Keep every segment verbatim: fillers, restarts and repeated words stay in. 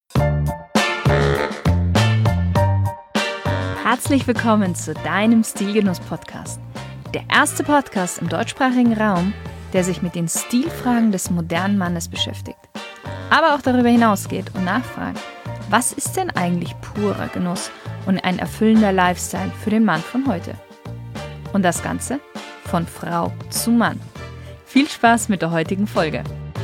Herzlich willkommen zu deinem Stilgenuss-Podcast. Der erste Podcast im deutschsprachigen Raum, der sich mit den Stilfragen des modernen Mannes beschäftigt. Aber auch darüber hinausgeht und nachfragt, was ist denn eigentlich purer Genuss und ein erfüllender Lifestyle für den Mann von heute? Und das Ganze von Frau zu Mann. Viel Spaß mit der heutigen Folge.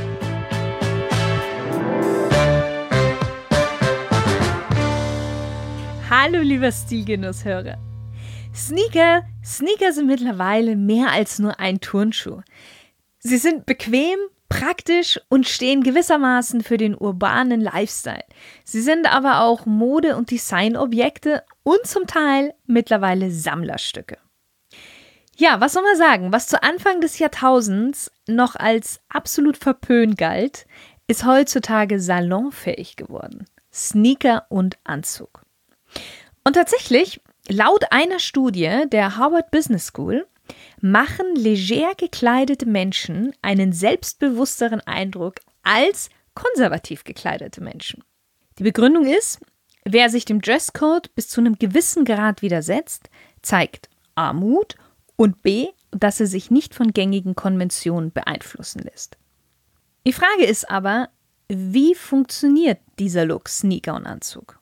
Hallo lieber Stilgenusshörer. Sneaker, Sneaker sind mittlerweile mehr als nur ein Turnschuh. Sie sind bequem, praktisch und stehen gewissermaßen für den urbanen Lifestyle. Sie sind aber auch Mode- und Designobjekte und zum Teil mittlerweile Sammlerstücke. Ja, was soll man sagen? Was zu Anfang des Jahrtausends noch als absolut verpönt galt, ist heutzutage salonfähig geworden. Sneaker und Anzug. Und tatsächlich, laut einer Studie der Harvard Business School, machen leger gekleidete Menschen einen selbstbewussteren Eindruck als konservativ gekleidete Menschen. Die Begründung ist, wer sich dem Dresscode bis zu einem gewissen Grad widersetzt, zeigt Armut und B, dass er sich nicht von gängigen Konventionen beeinflussen lässt. Die Frage ist aber, wie funktioniert dieser Look Sneaker und Anzug?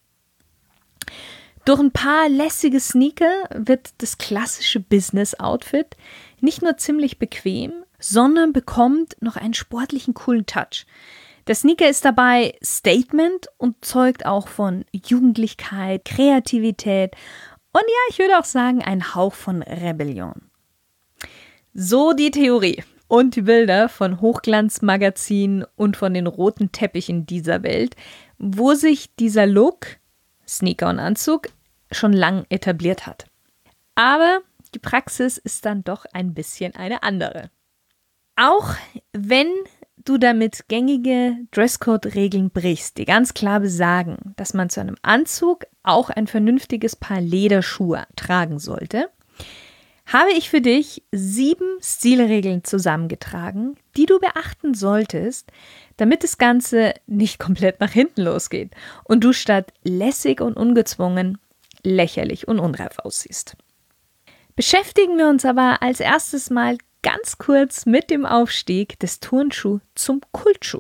Durch ein paar lässige Sneaker wird das klassische Business-Outfit nicht nur ziemlich bequem, sondern bekommt noch einen sportlichen, coolen Touch. Der Sneaker ist dabei Statement und zeugt auch von Jugendlichkeit, Kreativität und ja, ich würde auch sagen, ein Hauch von Rebellion. So die Theorie und die Bilder von Hochglanzmagazinen und von den roten Teppichen dieser Welt, wo sich dieser Look Sneaker und Anzug schon lang etabliert hat. Aber die Praxis ist dann doch ein bisschen eine andere. Auch wenn du damit gängige Dresscode-Regeln brichst, die ganz klar besagen, dass man zu einem Anzug auch ein vernünftiges Paar Lederschuhe tragen sollte, habe ich für dich sieben Stilregeln zusammengetragen, die du beachten solltest, damit das Ganze nicht komplett nach hinten losgeht und du statt lässig und ungezwungen lächerlich und unreif aussiehst. Beschäftigen wir uns aber als erstes mal ganz kurz mit dem Aufstieg des Turnschuh zum Kultschuh.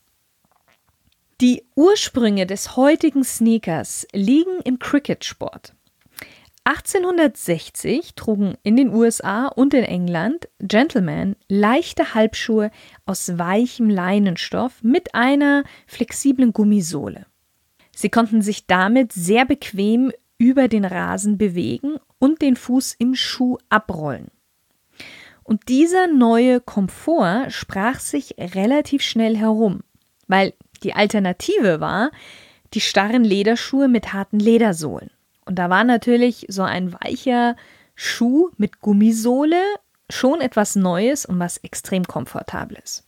Die Ursprünge des heutigen Sneakers liegen im Cricketsport. achtzehnhundertsechzig trugen in den U S A und in England Gentlemen leichte Halbschuhe aus weichem Leinenstoff mit einer flexiblen Gummisohle. Sie konnten sich damit sehr bequem über den Rasen bewegen und den Fuß im Schuh abrollen. Und dieser neue Komfort sprach sich relativ schnell herum, weil die Alternative war die starren Lederschuhe mit harten Ledersohlen. Und da war natürlich so ein weicher Schuh mit Gummisohle schon etwas Neues und was extrem Komfortables.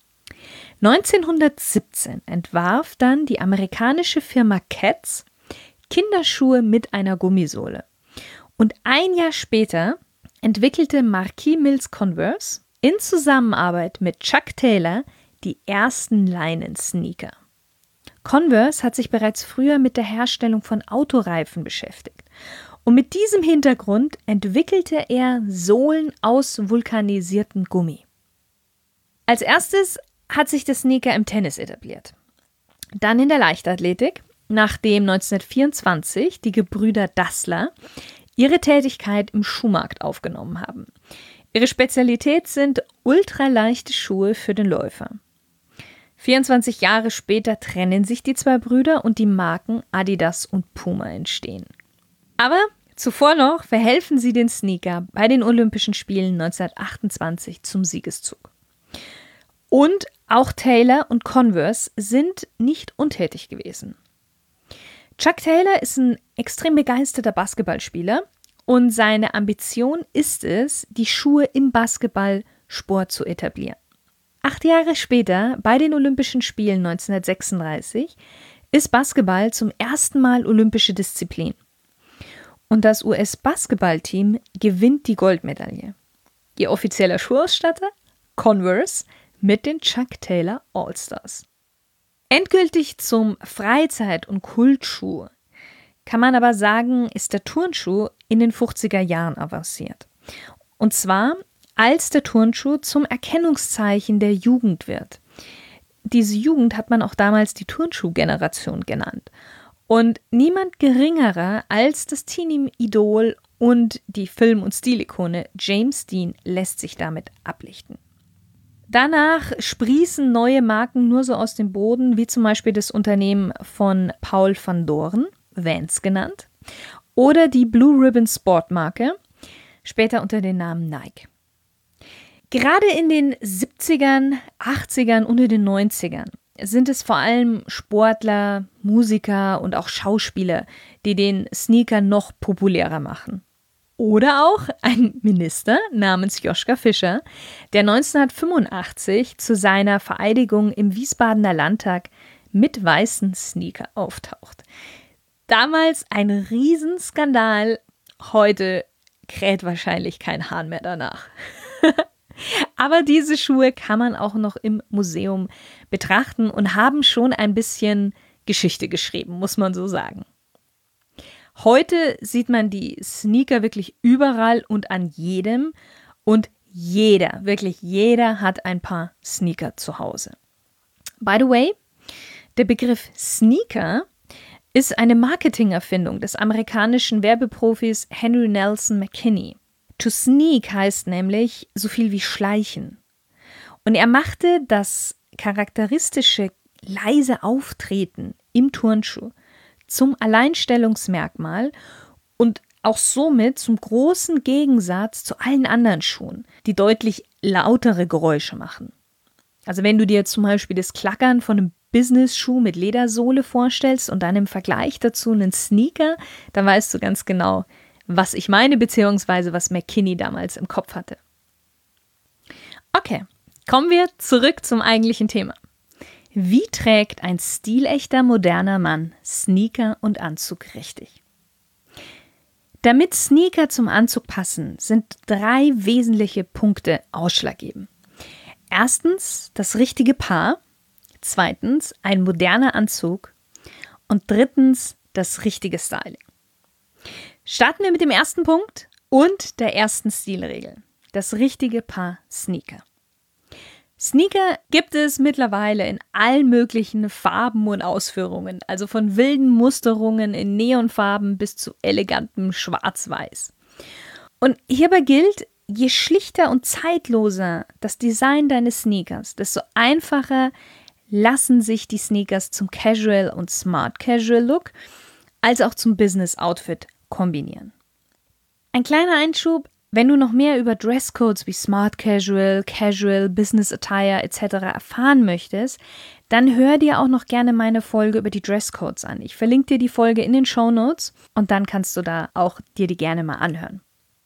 neunzehnhundertsiebzehn entwarf dann die amerikanische Firma Keds Kinderschuhe mit einer Gummisohle. Und ein Jahr später entwickelte Marquis Mills Converse in Zusammenarbeit mit Chuck Taylor die ersten Leinen-Sneaker. Converse hat sich bereits früher mit der Herstellung von Autoreifen beschäftigt. Und mit diesem Hintergrund entwickelte er Sohlen aus vulkanisiertem Gummi. Als erstes hat sich der Sneaker im Tennis etabliert. Dann in der Leichtathletik, nachdem neunzehnhundertvierundzwanzig die Gebrüder Dassler ihre Tätigkeit im Schuhmarkt aufgenommen haben. Ihre Spezialität sind ultraleichte Schuhe für den Läufer. vierundzwanzig Jahre später trennen sich die zwei Brüder und die Marken Adidas und Puma entstehen. Aber zuvor noch verhelfen sie den Sneaker bei den Olympischen Spielen neunzehnhundertachtundzwanzig zum Siegeszug. Und auch Taylor und Converse sind nicht untätig gewesen. Chuck Taylor ist ein extrem begeisterter Basketballspieler und seine Ambition ist es, die Schuhe im Basketballsport zu etablieren. Acht Jahre später, bei den Olympischen Spielen neunzehnhundertsechsunddreißig, ist Basketball zum ersten Mal olympische Disziplin. Und das U S-Basketballteam gewinnt die Goldmedaille. Ihr offizieller Schuhausstatter? Converse mit den Chuck Taylor All-Stars. Endgültig zum Freizeit- und Kultschuh kann man aber sagen, ist der Turnschuh in den fünfziger Jahren avanciert. Und zwar, als der Turnschuh zum Erkennungszeichen der Jugend wird. Diese Jugend hat man auch damals die Turnschuh-Generation genannt. Und niemand geringerer als das Teenie-Idol und die Film- und Stilikone James Dean lässt sich damit ablichten. Danach sprießen neue Marken nur so aus dem Boden, wie zum Beispiel das Unternehmen von Paul van Doorn, Vans genannt, oder die Blue Ribbon Sportmarke, später unter dem Namen Nike. Gerade in den siebzigern, achtzigern und in den neunzigern sind es vor allem Sportler, Musiker und auch Schauspieler, die den Sneaker noch populärer machen. Oder auch ein Minister namens Joschka Fischer, der neunzehnhundertfünfundachtzig zu seiner Vereidigung im Wiesbadener Landtag mit weißen Sneaker auftaucht. Damals ein Riesenskandal, heute kräht wahrscheinlich kein Hahn mehr danach. Aber diese Schuhe kann man auch noch im Museum betrachten und haben schon ein bisschen Geschichte geschrieben, muss man so sagen. Heute sieht man die Sneaker wirklich überall und an jedem und jeder, wirklich jeder hat ein paar Sneaker zu Hause. By the way, der Begriff Sneaker ist eine Marketingerfindung des amerikanischen Werbeprofis Henry Nelson McKinney. To sneak heißt nämlich so viel wie schleichen. Und er machte das charakteristische leise Auftreten im Turnschuh zum Alleinstellungsmerkmal und auch somit zum großen Gegensatz zu allen anderen Schuhen, die deutlich lautere Geräusche machen. Also wenn du dir zum Beispiel das Klackern von einem Business-Schuh mit Ledersohle vorstellst und dann im Vergleich dazu einen Sneaker, dann weißt du ganz genau, was ich meine, beziehungsweise was McKinney damals im Kopf hatte. Okay, kommen wir zurück zum eigentlichen Thema. Wie trägt ein stilechter, moderner Mann Sneaker und Anzug richtig? Damit Sneaker zum Anzug passen, sind drei wesentliche Punkte ausschlaggebend. Erstens das richtige Paar, zweitens ein moderner Anzug und drittens das richtige Styling. Starten wir mit dem ersten Punkt und der ersten Stilregel. Das richtige Paar Sneaker. Sneaker gibt es mittlerweile in allen möglichen Farben und Ausführungen, also von wilden Musterungen in Neonfarben bis zu elegantem Schwarz-Weiß. Und hierbei gilt, je schlichter und zeitloser das Design deines Sneakers, desto einfacher lassen sich die Sneakers zum Casual und Smart Casual Look als auch zum Business Outfit kombinieren. Ein kleiner Einschub: Wenn du noch mehr über Dresscodes wie Smart Casual, Casual, Business Attire et cetera erfahren möchtest, dann hör dir auch noch gerne meine Folge über die Dresscodes an. Ich verlinke dir die Folge in den Shownotes und dann kannst du da auch dir die gerne mal anhören.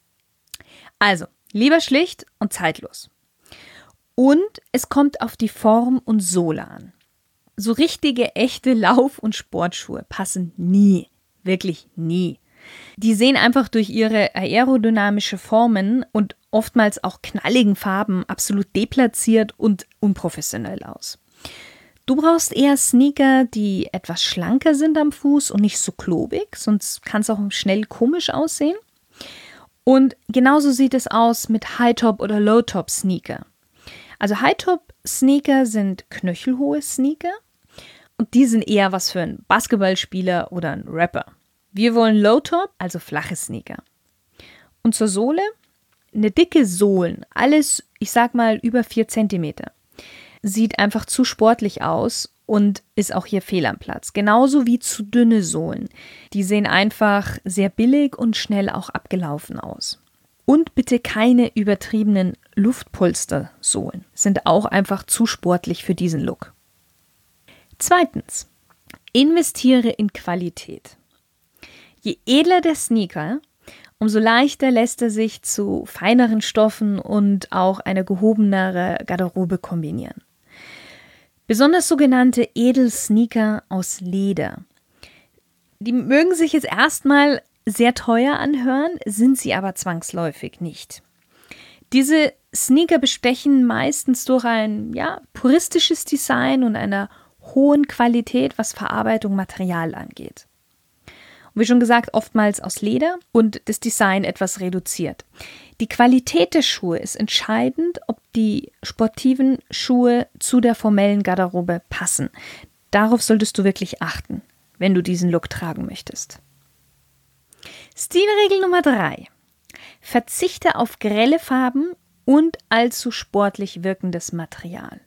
Also, lieber schlicht und zeitlos. Und es kommt auf die Form und Sohle an. So richtige, echte Lauf- und Sportschuhe passen nie, wirklich nie. Die sehen einfach durch ihre aerodynamische Formen und oftmals auch knalligen Farben absolut deplatziert und unprofessionell aus. Du brauchst eher Sneaker, die etwas schlanker sind am Fuß und nicht so klobig, sonst kann es auch schnell komisch aussehen. Und genauso sieht es aus mit High-Top- oder Low-Top-Sneaker. Also High-Top-Sneaker sind knöchelhohe Sneaker und die sind eher was für einen Basketballspieler oder einen Rapper. Wir wollen Low-Top, also flache Sneaker. Und zur Sohle? Eine dicke Sohlen, alles, ich sag mal, über vier Zentimeter. Sieht einfach zu sportlich aus und ist auch hier fehl am Platz. Genauso wie zu dünne Sohlen. Die sehen einfach sehr billig und schnell auch abgelaufen aus. Und bitte keine übertriebenen Luftpolstersohlen. Sind auch einfach zu sportlich für diesen Look. Zweitens, investiere in Qualität. Je edler der Sneaker, umso leichter lässt er sich zu feineren Stoffen und auch eine gehobenere Garderobe kombinieren. Besonders sogenannte Edelsneaker aus Leder. Die mögen sich jetzt erstmal sehr teuer anhören, sind sie aber zwangsläufig nicht. Diese Sneaker bestechen meistens durch ein ja, puristisches Design und eine hohen Qualität, was Verarbeitung, Material angeht. Und wie schon gesagt, oftmals aus Leder und das Design etwas reduziert. Die Qualität der Schuhe ist entscheidend, ob die sportiven Schuhe zu der formellen Garderobe passen. Darauf solltest du wirklich achten, wenn du diesen Look tragen möchtest. Stilregel Nummer drei. Verzichte auf grelle Farben und allzu sportlich wirkendes Material.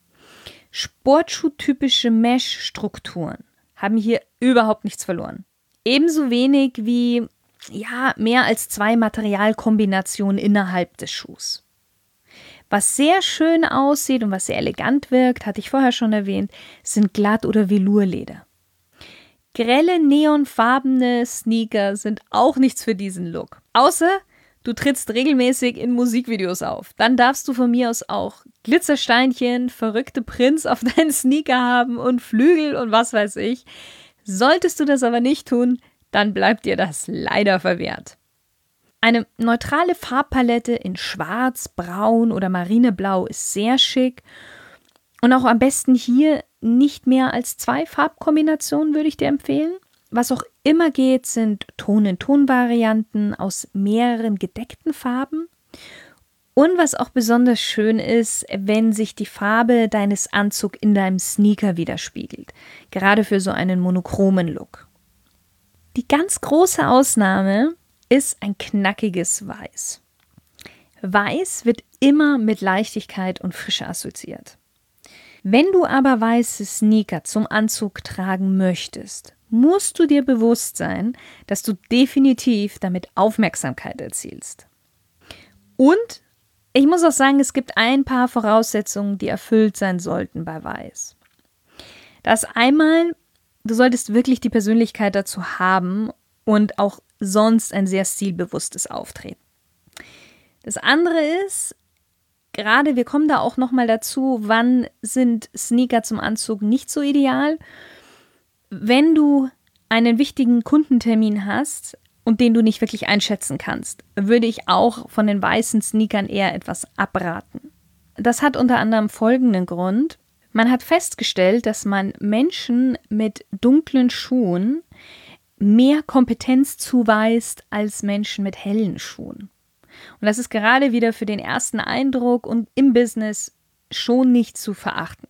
Sportschuhtypische Mesh-Strukturen haben hier überhaupt nichts verloren. Ebenso wenig wie ja, mehr als zwei Materialkombinationen innerhalb des Schuhs. Was sehr schön aussieht und was sehr elegant wirkt, hatte ich vorher schon erwähnt, sind Glatt- oder Velurleder. Grelle, neonfarbene Sneaker sind auch nichts für diesen Look. Außer du trittst regelmäßig in Musikvideos auf. Dann darfst du von mir aus auch Glitzersteinchen, verrückte Prints auf deinen Sneaker haben und Flügel und was weiß ich. Solltest du das aber nicht tun, dann bleibt dir das leider verwehrt. Eine neutrale Farbpalette in Schwarz, Braun oder Marineblau ist sehr schick. Und auch am besten hier nicht mehr als zwei Farbkombinationen würde ich dir empfehlen. Was auch immer geht, sind Ton-in-Ton-Varianten aus mehreren gedeckten Farben. Und was auch besonders schön ist, wenn sich die Farbe deines Anzugs in deinem Sneaker widerspiegelt. Gerade für so einen monochromen Look. Die ganz große Ausnahme ist ein knackiges Weiß. Weiß wird immer mit Leichtigkeit und Frische assoziiert. Wenn du aber weiße Sneaker zum Anzug tragen möchtest, musst du dir bewusst sein, dass du definitiv damit Aufmerksamkeit erzielst. Und ich muss auch sagen, es gibt ein paar Voraussetzungen, die erfüllt sein sollten bei Weiß. Das einmal, du solltest wirklich die Persönlichkeit dazu haben und auch sonst ein sehr stilbewusstes Auftreten. Das andere ist, gerade wir kommen da auch nochmal dazu, wann sind Sneaker zum Anzug nicht so ideal. Wenn du einen wichtigen Kundentermin hast und den du nicht wirklich einschätzen kannst, würde ich auch von den weißen Sneakern eher etwas abraten. Das hat unter anderem folgenden Grund. Man hat festgestellt, dass man Menschen mit dunklen Schuhen mehr Kompetenz zuweist als Menschen mit hellen Schuhen. Und das ist gerade wieder für den ersten Eindruck und im Business schon nicht zu verachten.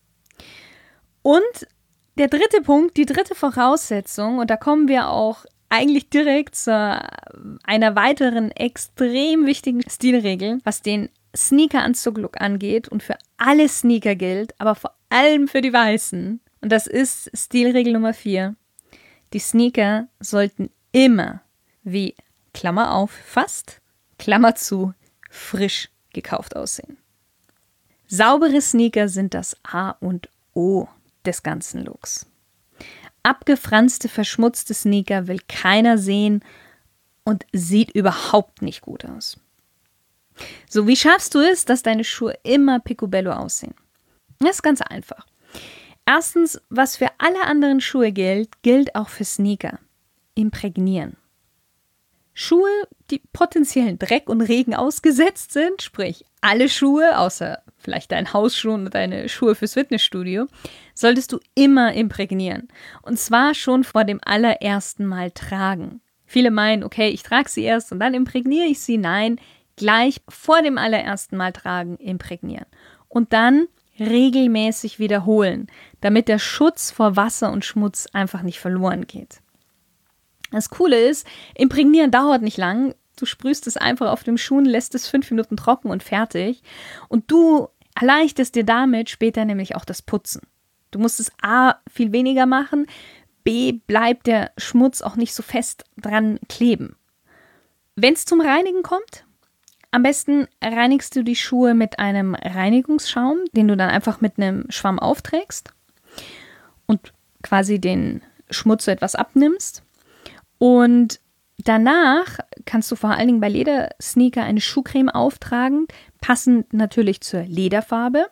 Und der dritte Punkt, die dritte Voraussetzung, und da kommen wir auch eigentlich direkt zu einer weiteren extrem wichtigen Stilregel, was den Sneaker-Anzug-Look angeht und für alle Sneaker gilt, aber vor allem für die Weißen. Und das ist Stilregel Nummer vier. Die Sneaker sollten immer wie, Klammer auf, fast, Klammer zu, frisch gekauft aussehen. Saubere Sneaker sind das A und O des ganzen Looks. Abgefranste, verschmutzte Sneaker will keiner sehen und sieht überhaupt nicht gut aus. So, wie schaffst du es, dass deine Schuhe immer picobello aussehen? Das ist ganz einfach. Erstens, was für alle anderen Schuhe gilt, gilt auch für Sneaker. Imprägnieren. Schuhe, die potenziellen Dreck und Regen ausgesetzt sind, sprich alle Schuhe, außer vielleicht dein Hausschuh und deine Schuhe fürs Fitnessstudio, solltest du immer imprägnieren. Und zwar schon vor dem allerersten Mal tragen. Viele meinen, okay, ich trage sie erst und dann imprägniere ich sie. Nein, gleich vor dem allerersten Mal tragen, imprägnieren. Und dann regelmäßig wiederholen, damit der Schutz vor Wasser und Schmutz einfach nicht verloren geht. Das Coole ist, imprägnieren dauert nicht lang. Du sprühst es einfach auf dem Schuh, lässt es fünf Minuten trocken und fertig. Und du erleichterst dir damit später nämlich auch das Putzen. Du musst es A, viel weniger machen, B, bleibt der Schmutz auch nicht so fest dran kleben. Wenn es zum Reinigen kommt, am besten reinigst du die Schuhe mit einem Reinigungsschaum, den du dann einfach mit einem Schwamm aufträgst und quasi den Schmutz so etwas abnimmst. Und danach kannst du vor allen Dingen bei Ledersneaker eine Schuhcreme auftragen, passend natürlich zur Lederfarbe.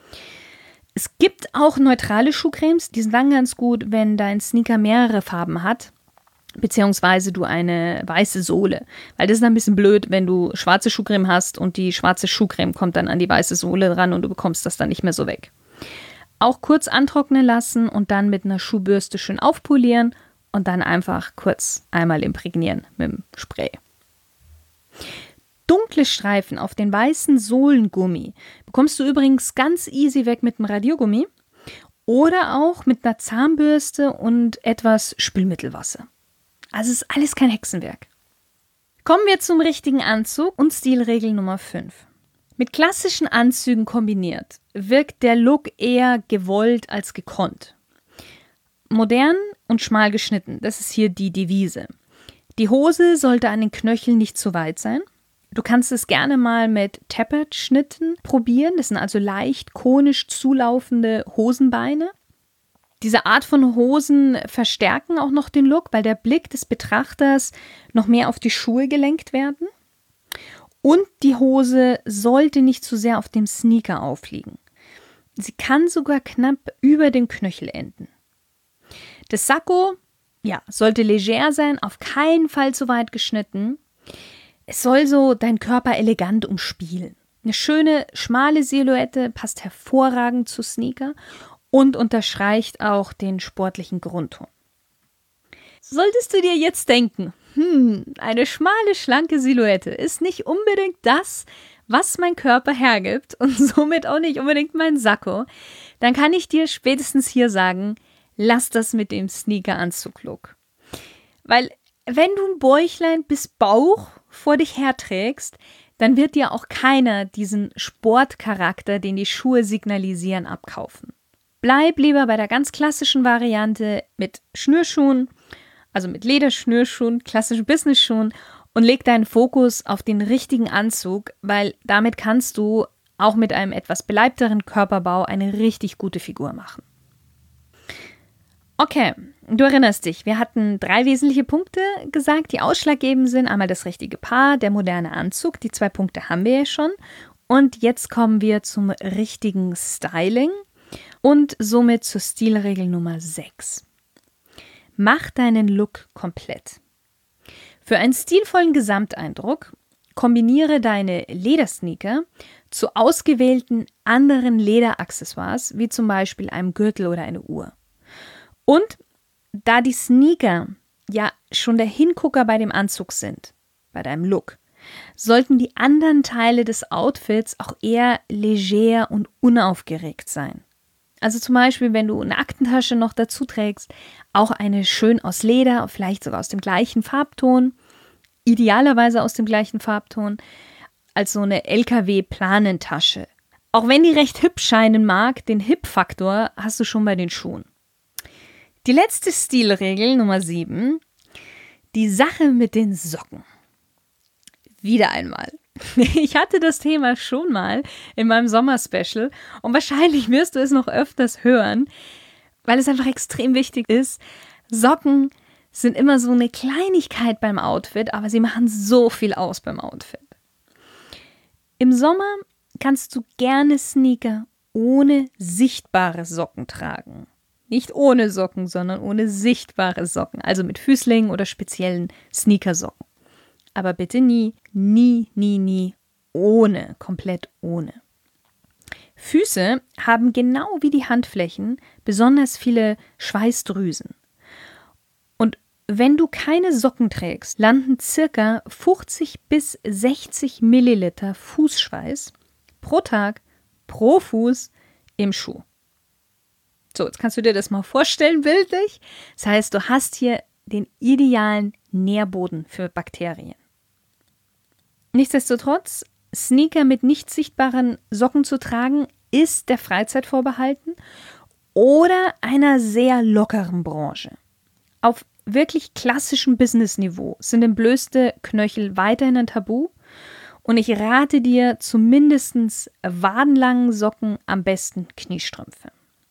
Es gibt auch neutrale Schuhcremes, die sind dann ganz gut, wenn dein Sneaker mehrere Farben hat, beziehungsweise du eine weiße Sohle. Weil das ist dann ein bisschen blöd, wenn du schwarze Schuhcreme hast und die schwarze Schuhcreme kommt dann an die weiße Sohle ran und du bekommst das dann nicht mehr so weg. Auch kurz antrocknen lassen und dann mit einer Schuhbürste schön aufpolieren und dann einfach kurz einmal imprägnieren mit dem Spray. Dunkle Streifen auf den weißen Sohlengummi bekommst du übrigens ganz easy weg mit einem Radiergummi oder auch mit einer Zahnbürste und etwas Spülmittelwasser. Also ist alles kein Hexenwerk. Kommen wir zum richtigen Anzug und Stilregel Nummer fünf. Mit klassischen Anzügen kombiniert wirkt der Look eher gewollt als gekonnt. Modern und schmal geschnitten, das ist hier die Devise. Die Hose sollte an den Knöcheln nicht zu weit sein. Du kannst es gerne mal mit Tapered-Schnitten probieren. Das sind also leicht konisch zulaufende Hosenbeine. Diese Art von Hosen verstärken auch noch den Look, weil der Blick des Betrachters noch mehr auf die Schuhe gelenkt werden. Und die Hose sollte nicht zu sehr auf dem Sneaker aufliegen. Sie kann sogar knapp über dem Knöchel enden. Das Sakko, ja, sollte leger sein, auf keinen Fall zu weit geschnitten. Es soll so deinen Körper elegant umspielen. Eine schöne, schmale Silhouette passt hervorragend zu Sneaker und unterstreicht auch den sportlichen Grundton. Solltest du dir jetzt denken, hm, eine schmale, schlanke Silhouette ist nicht unbedingt das, was mein Körper hergibt und somit auch nicht unbedingt mein Sakko, dann kann ich dir spätestens hier sagen, lass das mit dem Sneaker-Anzug-Look. Weil wenn du ein Bäuchlein bis Bauch vor dich herträgst, dann wird dir auch keiner diesen Sportcharakter, den die Schuhe signalisieren, abkaufen. Bleib lieber bei der ganz klassischen Variante mit Schnürschuhen, also mit Lederschnürschuhen, klassischen Business-Schuhen und leg deinen Fokus auf den richtigen Anzug, weil damit kannst du auch mit einem etwas beleibteren Körperbau eine richtig gute Figur machen. Okay, du erinnerst dich, wir hatten drei wesentliche Punkte gesagt, die ausschlaggebend sind. Einmal das richtige Paar, der moderne Anzug, die zwei Punkte haben wir ja schon. Und jetzt kommen wir zum richtigen Styling und somit zur Stilregel Nummer sechs. Mach deinen Look komplett. Für einen stilvollen Gesamteindruck kombiniere deine Ledersneaker zu ausgewählten anderen Lederaccessoires, wie zum Beispiel einem Gürtel oder eine Uhr. Und da die Sneaker ja schon der Hingucker bei dem Anzug sind, bei deinem Look, sollten die anderen Teile des Outfits auch eher leger und unaufgeregt sein. Also zum Beispiel, wenn du eine Aktentasche noch dazu trägst, auch eine schön aus Leder, vielleicht sogar aus dem gleichen Farbton, idealerweise aus dem gleichen Farbton, als so eine L K W-Planentasche. Auch wenn die recht hip scheinen mag, den Hip-Faktor hast du schon bei den Schuhen. Die letzte Stilregel, Nummer sieben, die Sache mit den Socken. Wieder einmal. Ich hatte das Thema schon mal in meinem Sommer-Special und wahrscheinlich wirst du es noch öfters hören, weil es einfach extrem wichtig ist. Socken sind immer so eine Kleinigkeit beim Outfit, aber sie machen so viel aus beim Outfit. Im Sommer kannst du gerne Sneaker ohne sichtbare Socken tragen. Nicht ohne Socken, sondern ohne sichtbare Socken, also mit Füßlingen oder speziellen Sneakersocken. Aber bitte nie, nie, nie, nie ohne, komplett ohne. Füße haben genau wie die Handflächen besonders viele Schweißdrüsen. Und wenn du keine Socken trägst, landen circa fünfzig bis sechzig Milliliter Fußschweiß pro Tag, pro Fuß im Schuh. So, jetzt kannst du dir das mal vorstellen, bildlich. Das heißt, du hast hier den idealen Nährboden für Bakterien. Nichtsdestotrotz, Sneaker mit nicht sichtbaren Socken zu tragen, ist der Freizeit vorbehalten oder einer sehr lockeren Branche. Auf wirklich klassischem Business-Niveau sind entblößte Knöchel weiterhin ein Tabu und ich rate dir zu mindestens wadenlangen Socken, am besten Kniestrümpfe.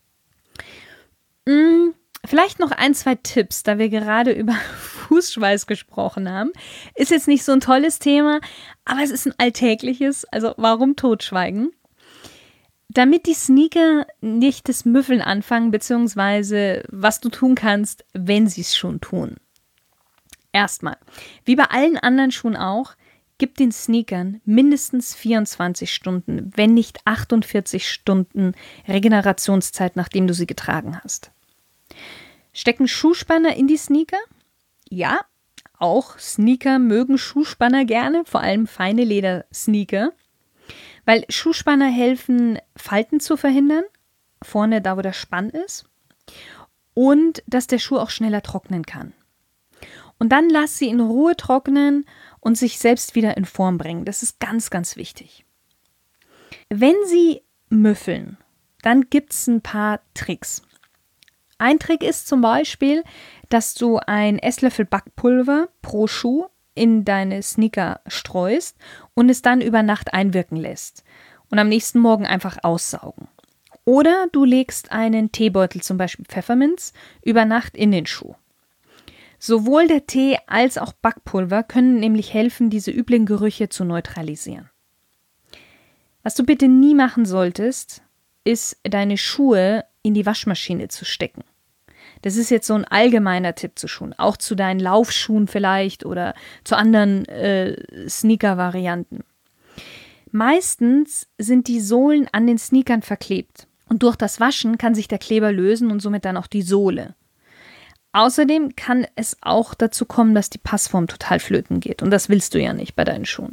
Hm, vielleicht noch ein, zwei Tipps, da wir gerade über Fußschweiß gesprochen haben. Ist jetzt nicht so ein tolles Thema, aber es ist ein alltägliches, also warum totschweigen? Damit die Sneaker nicht das Müffeln anfangen, beziehungsweise was du tun kannst, wenn sie es schon tun. Erstmal, wie bei allen anderen Schuhen auch, gib den Sneakern mindestens vierundzwanzig Stunden, wenn nicht achtundvierzig Stunden Regenerationszeit, nachdem du sie getragen hast. Stecken Schuhspanner in die Sneaker? Ja, auch Sneaker mögen Schuhspanner gerne, vor allem feine Leder-Sneaker, weil Schuhspanner helfen, Falten zu verhindern, vorne da, wo der Spann ist, und dass der Schuh auch schneller trocknen kann. Und dann lass sie in Ruhe trocknen und sich selbst wieder in Form bringen. Das ist ganz, ganz wichtig. Wenn sie müffeln, dann gibt es ein paar Tricks. Ein Trick ist zum Beispiel, dass du einen Esslöffel Backpulver pro Schuh in deine Sneaker streust und es dann über Nacht einwirken lässt und am nächsten Morgen einfach aussaugen. Oder du legst einen Teebeutel, zum Beispiel Pfefferminz, über Nacht in den Schuh. Sowohl der Tee als auch Backpulver können nämlich helfen, diese üblen Gerüche zu neutralisieren. Was du bitte nie machen solltest, ist, deine Schuhe in die Waschmaschine zu stecken. Das ist jetzt so ein allgemeiner Tipp zu Schuhen, auch zu deinen Laufschuhen vielleicht oder zu anderen äh, Sneaker-Varianten. Meistens sind die Sohlen an den Sneakern verklebt und durch das Waschen kann sich der Kleber lösen und somit dann auch die Sohle. Außerdem kann es auch dazu kommen, dass die Passform total flöten geht und das willst du ja nicht bei deinen Schuhen.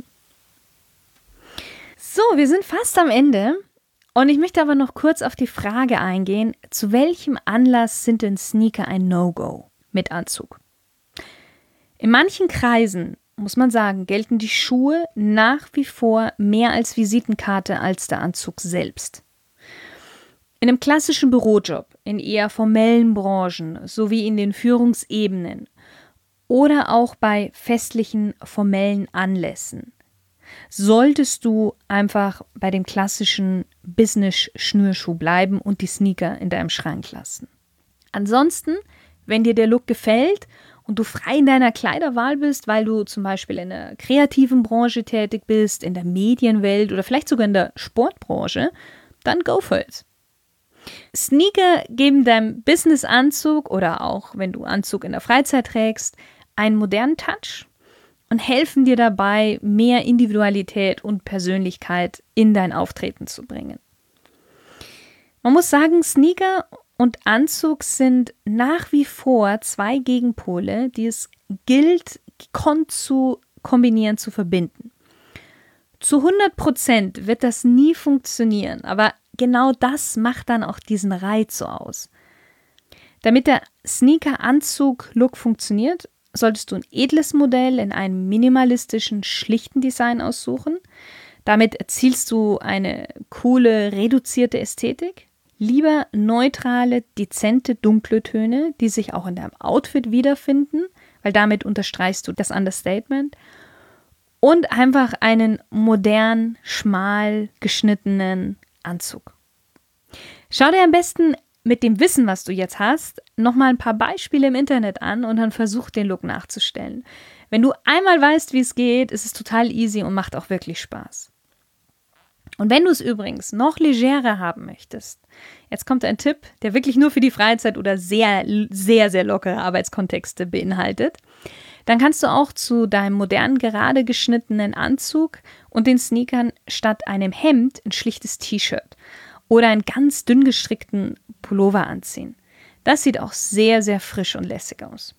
So, wir sind fast am Ende. Und ich möchte aber noch kurz auf die Frage eingehen, zu welchem Anlass sind denn Sneaker ein No-Go mit Anzug? In manchen Kreisen, muss man sagen, gelten die Schuhe nach wie vor mehr als Visitenkarte als der Anzug selbst. In einem klassischen Bürojob, in eher formellen Branchen sowie in den Führungsebenen oder auch bei festlichen formellen Anlässen solltest du einfach bei dem klassischen Business-Schnürschuh bleiben und die Sneaker in deinem Schrank lassen. Ansonsten, wenn dir der Look gefällt und du frei in deiner Kleiderwahl bist, weil du zum Beispiel in der kreativen Branche tätig bist, in der Medienwelt oder vielleicht sogar in der Sportbranche, dann go for it. Sneaker geben deinem Business-Anzug oder auch, wenn du Anzug in der Freizeit trägst, einen modernen Touch und helfen dir dabei, mehr Individualität und Persönlichkeit in dein Auftreten zu bringen. Man muss sagen, Sneaker und Anzug sind nach wie vor zwei Gegenpole, die es gilt, gekonnt zu kombinieren, zu verbinden. Zu hundert Prozent wird das nie funktionieren, aber genau das macht dann auch diesen Reiz so aus. Damit der Sneaker-Anzug-Look funktioniert, solltest du ein edles Modell in einem minimalistischen, schlichten Design aussuchen. Damit erzielst du eine coole, reduzierte Ästhetik. Lieber neutrale, dezente, dunkle Töne, die sich auch in deinem Outfit wiederfinden, weil damit unterstreichst du das Understatement. Und einfach einen modern, schmal geschnittenen Anzug. Schau dir am besten mit dem Wissen, was du jetzt hast, nochmal ein paar Beispiele im Internet an und dann versuch, den Look nachzustellen. Wenn du einmal weißt, wie es geht, ist es total easy und macht auch wirklich Spaß. Und wenn du es übrigens noch legerer haben möchtest, jetzt kommt ein Tipp, der wirklich nur für die Freizeit oder sehr, sehr, sehr lockere Arbeitskontexte beinhaltet, dann kannst du auch zu deinem modernen, gerade geschnittenen Anzug und den Sneakern statt einem Hemd ein schlichtes T-Shirt oder einen ganz dünn gestrickten Pullover anziehen. Das sieht auch sehr, sehr frisch und lässig aus.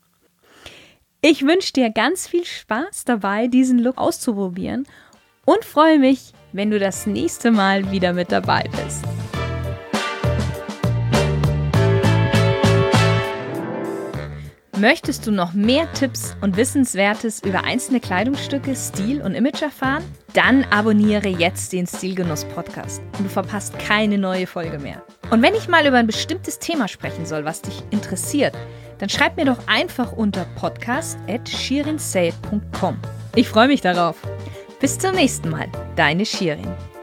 Ich wünsche dir ganz viel Spaß dabei, diesen Look auszuprobieren und freue mich, wenn du das nächste Mal wieder mit dabei bist. Möchtest du noch mehr Tipps und Wissenswertes über einzelne Kleidungsstücke, Stil und Image erfahren? Dann abonniere jetzt den Stilgenuss-Podcast und du verpasst keine neue Folge mehr. Und wenn ich mal über ein bestimmtes Thema sprechen soll, was dich interessiert, dann schreib mir doch einfach unter podcast at shirin said punkt com. Ich freue mich darauf. Bis zum nächsten Mal, deine Shirin.